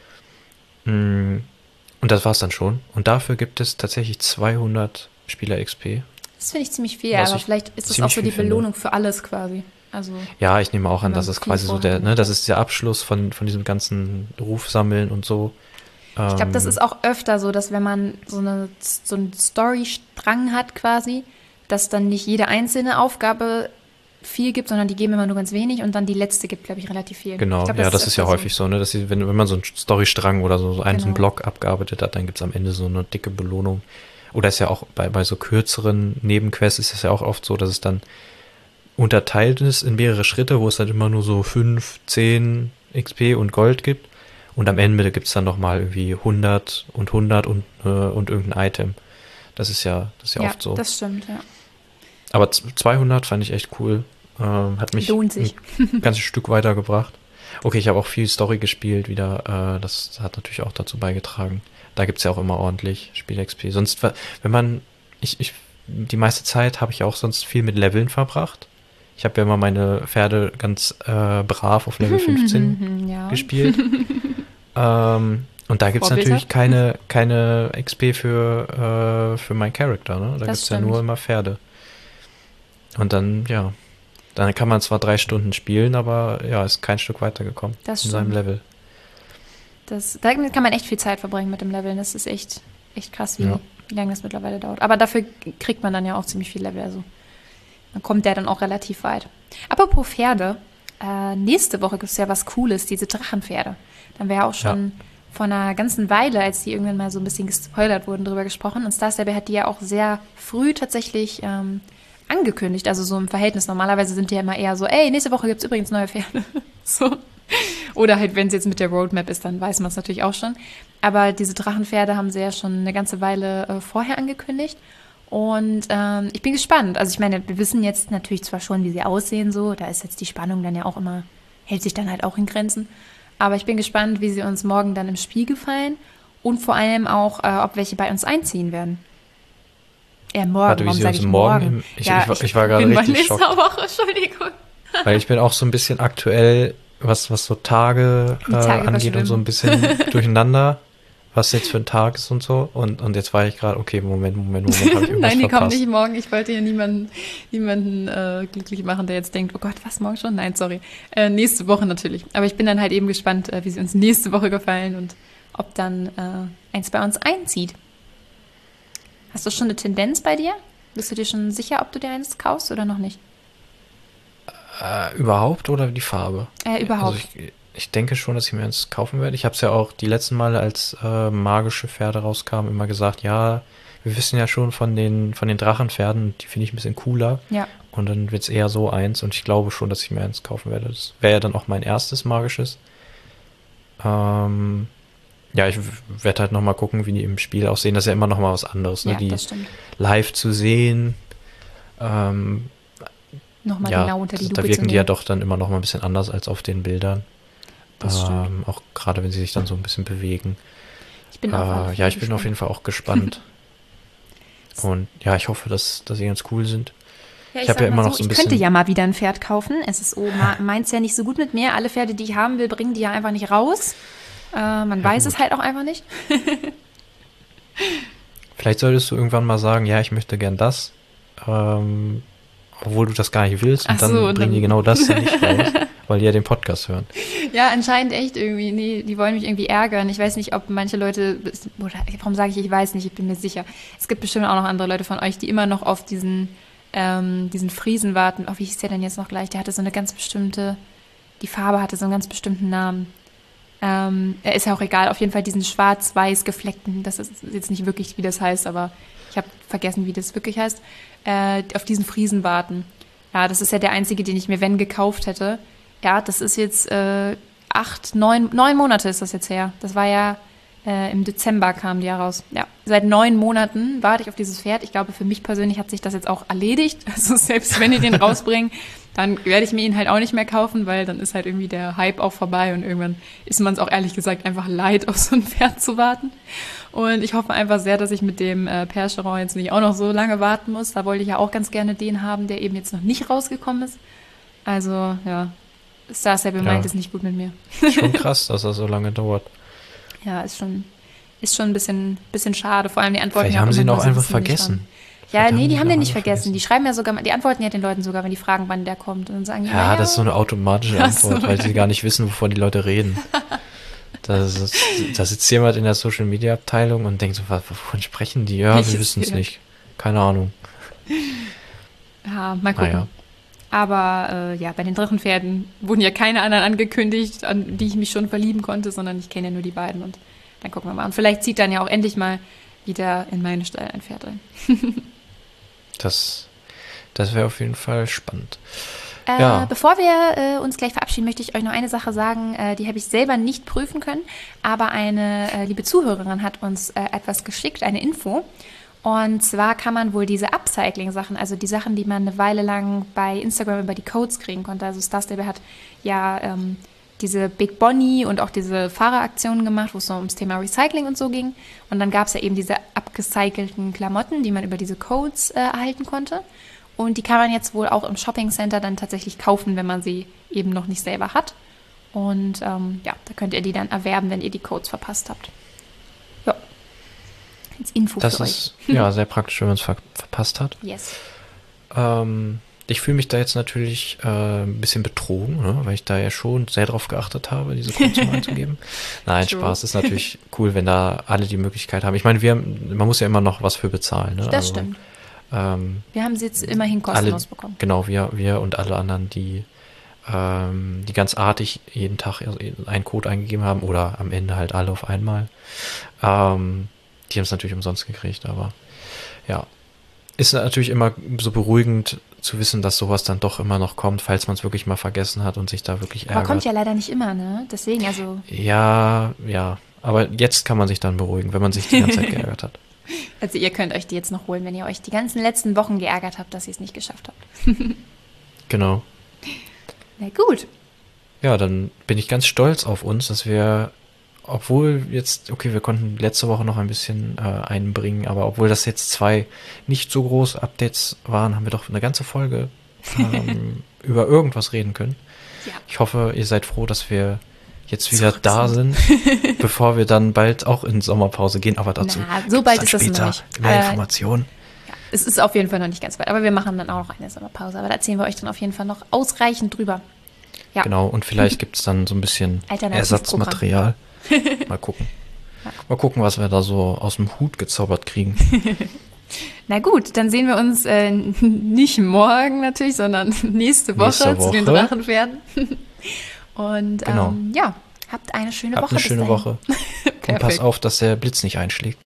B: Mm, Und das war's dann schon. Und dafür gibt es tatsächlich zweihundert Spieler-X P.
A: Das finde ich ziemlich viel,
B: Was
A: aber
B: ich
A: vielleicht ist das auch
B: ziemlich
A: so
B: viel
A: die
B: finde.
A: Belohnung für alles quasi. Also,
B: Ja, ich nehme auch an,
A: Wenn man
B: dass es
A: viel
B: quasi so
A: vorher
B: der, ne,
A: gemacht
B: das
A: hat.
B: ist der Abschluss von, von diesem ganzen Rufsammeln und so.
A: ich glaube, das
B: Ähm,
A: ist auch öfter so, dass wenn man so, eine, so einen Storystrang hat quasi, dass dann nicht jede einzelne Aufgabe viel gibt, sondern die geben immer nur ganz wenig und dann die letzte gibt, glaube ich, relativ viel.
B: Genau,
A: ich glaub,
B: ja, das ist ja
A: öfter
B: häufig so, ne, dass sie, wenn, wenn man so einen Storystrang oder so, so einen, so einen
A: Genau.
B: Block abgearbeitet hat, dann gibt's am Ende so eine dicke Belohnung. Oder ist ja auch bei, bei so kürzeren Nebenquests ist es ja auch oft so, dass es dann unterteilt ist in mehrere Schritte, wo es dann immer nur so fünf, zehn X P und Gold gibt. Und am Ende gibt's dann nochmal irgendwie hundert und hundert und, äh, und irgendein Item. Das ist ja, das ist ja,
A: Ja,
B: oft so.
A: das stimmt, ja.
B: Aber z- zweihundert fand ich echt cool. Ähm, hat mich
A: Lohnt sich.
B: ein ganzes Stück weitergebracht. Okay, ich habe auch viel Story gespielt wieder. Äh, das hat natürlich auch dazu beigetragen. Da gibt's ja auch immer ordentlich Spiel-X P. Sonst, wa- wenn man, ich, ich, die meiste Zeit habe ich auch sonst viel mit Leveln verbracht. Ich habe ja immer meine Pferde ganz äh, brav auf Level fünfzehn
A: ja.
B: gespielt. ähm, und da gibt's
A: Vorbildhaft.
B: natürlich keine, keine X P für, äh, für meinen Charakter. Ne? Da
A: Das
B: gibt's ja
A: stimmt.
B: nur immer Pferde. Und dann, ja, dann kann man zwar drei Stunden spielen, aber ja, ist kein Stück weitergekommen
A: Das
B: in seinem
A: stimmt.
B: Level.
A: Das, da kann man echt viel Zeit verbringen mit dem Leveln. Das ist echt, echt krass, wie,
B: Ja.
A: wie lange das mittlerweile dauert. Aber dafür kriegt man dann ja auch ziemlich viel Level. Also dann kommt der dann auch relativ weit. Apropos Pferde, äh, nächste Woche gibt es ja was Cooles, diese Drachenpferde. Dann wäre ja auch schon vor einer ganzen Weile, als die irgendwann mal so ein bisschen gespoilert wurden, drüber gesprochen. Und Star Stable hat die ja auch sehr früh tatsächlich ähm, angekündigt, also so im Verhältnis. Normalerweise sind die ja immer eher so, ey, nächste Woche gibt es übrigens neue Pferde. so. Oder halt, wenn es jetzt mit der Roadmap ist, dann weiß man es natürlich auch schon. Aber diese Drachenpferde haben sie ja schon eine ganze Weile äh, vorher angekündigt. Und ähm, ich bin gespannt. Also ich meine, wir wissen jetzt natürlich zwar schon, wie sie aussehen so. Da ist jetzt die Spannung dann ja auch immer, hält sich dann halt auch in Grenzen. Aber ich bin gespannt, wie sie uns morgen dann im Spiel gefallen. Und vor allem auch, äh, ob welche bei uns einziehen werden. Ja, morgen.
B: Warte, wie
A: Warum
B: sie
A: sag
B: uns
A: ich
B: morgen
A: morgen?
B: im- ich-
A: ja,
B: ich war- ich war gerade
A: bin bei
B: richtig
A: nächster
B: schockt.
A: Woche, Entschuldigung.
B: Weil ich bin auch so ein bisschen aktuell, was, was so Tage,
A: Die
B: äh,
A: Tage
B: angeht und so ein bisschen durcheinander, was jetzt für ein Tag ist und so. Und, und jetzt war ich gerade, okay, Moment, Moment, Moment, habe ich irgendwas
A: Nein, die kommen
B: verpasst.
A: nicht morgen. Ich wollte hier niemanden, niemanden äh, glücklich machen, der jetzt denkt, oh Gott, was, morgen schon? Nein, sorry. Äh, nächste Woche natürlich. Aber ich bin dann halt eben gespannt, äh, wie sie uns nächste Woche gefallen und ob dann äh, eins bei uns einzieht. Hast du schon eine Tendenz bei dir? Bist du dir schon sicher, ob du dir eins kaufst oder noch nicht?
B: Äh, überhaupt oder die Farbe?
A: Äh, überhaupt.
B: Also ich, ich denke schon, dass ich mir eins kaufen werde. Ich habe es ja auch die letzten Male, als äh, magische Pferde rauskamen, immer gesagt, ja, wir wissen ja schon von den, von den Drachenpferden, die finde ich ein bisschen cooler.
A: Ja.
B: Und dann wird es eher so eins und ich glaube schon, dass ich mir eins kaufen werde. Das wäre ja dann auch mein erstes magisches. Ähm, ja, ich werde halt nochmal gucken, wie die im Spiel aussehen. Das ist ja immer nochmal was anderes, ne?
A: Ja,
B: Die
A: das stimmt.
B: live zu sehen. Ähm,
A: Nochmal
B: ja,
A: genau unter die
B: das,
A: Lupe
B: da wirken
A: zu
B: die ja
A: nehmen.
B: doch dann immer noch mal ein bisschen anders als auf den Bildern.
A: Das stimmt.
B: Ähm, auch gerade wenn sie sich dann so ein bisschen bewegen.
A: Ich bin auf alle
B: Äh,
A: Fälle
B: ja, ich bin auf
A: gespannt.
B: jeden Fall auch gespannt. Und ja, ich hoffe, dass, dass sie ganz cool sind.
A: Ja, ich
B: Ich habe
A: sag
B: ja immer
A: mal
B: noch
A: so,
B: so ein
A: ich könnte
B: bisschen.
A: ja mal wieder ein Pferd kaufen. Es ist oh, ma- meins ja nicht so gut mit mir. Alle Pferde, die ich haben will, bringen die ja einfach nicht raus. Äh, man
B: Ja,
A: weiß es
B: gut.
A: halt auch einfach nicht.
B: Vielleicht solltest du irgendwann mal sagen, ja, ich möchte gern das, ähm, obwohl du das gar nicht willst
A: Ach
B: und
A: so,
B: dann
A: und
B: bringen die
A: dann
B: genau das dann nicht raus, weil die ja den Podcast hören.
A: Ja, anscheinend echt irgendwie. Nee, die wollen mich irgendwie ärgern. Ich weiß nicht, ob manche Leute, oder warum sage ich, ich weiß nicht, ich bin mir sicher. Es gibt bestimmt auch noch andere Leute von euch, die immer noch auf diesen, ähm, diesen Friesen warten. Oh, wie hieß der denn jetzt noch gleich? Der hatte so eine ganz bestimmte, die Farbe hatte so einen ganz bestimmten Namen. Ähm, er ist ja auch egal, auf jeden Fall diesen schwarz-weiß gefleckten, das ist jetzt nicht wirklich, wie das heißt, aber ich habe vergessen, wie das wirklich heißt, äh, auf diesen Friesen warten. Ja, das ist ja der einzige, den ich mir, wenn, gekauft hätte. Ja, das ist jetzt äh, acht, neun, neun Monate ist das jetzt her. Das war ja äh, im Dezember kam die ja raus. Ja, seit neun Monaten warte ich auf dieses Pferd. Ich glaube, für mich persönlich hat sich das jetzt auch erledigt. Also selbst wenn die den rausbringen, dann werde ich mir ihn halt auch nicht mehr kaufen, weil dann ist halt irgendwie der Hype auch vorbei und irgendwann ist man es auch ehrlich gesagt einfach leid, auf so ein Pferd zu warten. Und ich hoffe einfach sehr, dass ich mit dem äh, Percheron jetzt nicht auch noch so lange warten muss. Da wollte ich ja auch ganz gerne den haben, der eben jetzt noch nicht rausgekommen ist. Also, ja, Star Stable
B: Ja.
A: meint es nicht gut mit mir.
B: Schon krass, dass das so lange dauert.
A: Ja, ist schon, ist schon ein bisschen, bisschen schade. Vor allem die Antworten.
B: Vielleicht
A: ja auch
B: haben sie ihn
A: immer
B: auch
A: nur so
B: einfach
A: ein bisschen
B: vergessen.
A: nicht Ja,
B: Vielleicht
A: nee,
B: haben
A: die
B: sie
A: haben
B: ihn
A: den
B: auch
A: nicht
B: einfach
A: vergessen. Die schreiben ja sogar, die antworten ja den Leuten sogar, wenn die fragen, wann der kommt. Und dann sagen die,
B: Ja,
A: naja,
B: das ist so eine automatische
A: Ach so,
B: Antwort, weil
A: ja.
B: sie gar nicht wissen, wovon die Leute reden. Das ist, da sitzt jemand in der Social Media Abteilung und denkt so, was- wovon sprechen die? Ja,
A: Welches
B: wir wissen es
A: Tier?
B: nicht. Keine Ahnung.
A: Ja, mal gucken.
B: Naja.
A: Aber äh, ja, bei den Drachenpferden wurden ja keine anderen angekündigt, an die ich mich schon verlieben konnte, sondern ich kenne ja nur die beiden und dann gucken wir mal. Und vielleicht zieht dann ja auch endlich mal wieder in meine Stall ein Pferd rein.
B: Das, das wäre auf jeden Fall spannend.
A: Äh,
B: Ja.
A: Bevor wir äh, uns gleich verabschieden, möchte ich euch noch eine Sache sagen, äh, die habe ich selber nicht prüfen können, aber eine äh, liebe Zuhörerin hat uns äh, etwas geschickt, eine Info. Und zwar kann man wohl diese Upcycling-Sachen, also die Sachen, die man eine Weile lang bei Instagram über die Codes kriegen konnte. Also Star Stable hat ja ähm, diese Big Bonnie und auch diese Fahreraktionen gemacht, wo es so ums Thema Recycling und so ging. Und dann gab es ja eben diese abgecycelten Klamotten, die man über diese Codes äh, erhalten konnte. Und die kann man jetzt wohl auch im Shopping Center dann tatsächlich kaufen, wenn man sie eben noch nicht selber hat. Und ähm, ja, da könnt ihr die dann erwerben, wenn ihr die Codes verpasst habt. Ja, als Info
B: Das
A: für
B: ist ja sehr praktisch, wenn man es ver verpasst hat.
A: euch. Yes.
B: Ähm, ich fühle mich da jetzt natürlich äh, ein bisschen betrogen, ne, weil ich da ja schon sehr drauf geachtet habe, diese Codes mal einzugeben. Nein,
A: True.
B: Spaß. Ist natürlich cool, wenn da alle die Möglichkeit haben. Ich meine, wir haben, man muss ja immer noch was für bezahlen. Ne?
A: Das
B: Also,
A: stimmt.
B: Ähm,
A: Wir haben sie jetzt immerhin kostenlos
B: alle,
A: bekommen.
B: Genau, wir, wir und alle anderen, die, ähm, die ganz artig jeden Tag einen Code eingegeben haben oder am Ende halt alle auf einmal. Ähm, die haben es natürlich umsonst gekriegt, aber ja. Ist natürlich immer so beruhigend zu wissen, dass sowas dann doch immer noch kommt, falls man es wirklich mal vergessen hat und sich da wirklich ärgert.
A: Aber kommt ja leider nicht immer, ne? Deswegen, also,
B: Ja, ja. Aber jetzt kann man sich dann beruhigen, wenn man sich die ganze Zeit geärgert hat.
A: also ihr könnt euch die jetzt noch holen, wenn ihr euch die ganzen letzten Wochen geärgert habt, dass ihr es nicht geschafft habt.
B: Genau.
A: Na gut.
B: Ja, dann bin ich ganz stolz auf uns, dass wir, obwohl jetzt, okay, wir konnten letzte Woche noch ein bisschen äh, einbringen, aber obwohl das jetzt zwei nicht so große Updates waren, haben wir doch eine ganze Folge ähm, über irgendwas reden können.
A: Ja.
B: Ich hoffe, ihr seid froh, dass wir jetzt wieder
A: Zurück
B: da
A: sind.
B: sind, bevor wir dann bald auch in Sommerpause gehen, aber dazu
A: Na, so
B: gibt's
A: bald
B: dann
A: ist das
B: später
A: noch nicht.
B: mehr
A: Aber-
B: Informationen.
A: Ja, es ist auf jeden Fall noch nicht ganz weit, aber wir machen dann auch noch eine Sommerpause. Aber da erzählen wir euch dann auf jeden Fall noch ausreichend drüber. Ja.
B: Genau, und vielleicht gibt es dann so ein bisschen
A: Alternativprogramm.
B: Ersatzmaterial. Mal gucken. Mal gucken, was wir da so aus dem Hut gezaubert kriegen.
A: Na gut, dann sehen wir uns äh, nicht morgen natürlich, sondern nächste Woche,
B: Nächste
A: zu den
B: Woche.
A: Drachenpferden. Und
B: Genau.
A: ähm, ja, habt eine schöne
B: Habt
A: Woche.
B: eine
A: bis
B: schöne
A: dahin.
B: Woche. Und pass
A: Perfekt.
B: auf, dass der Blitz nicht einschlägt.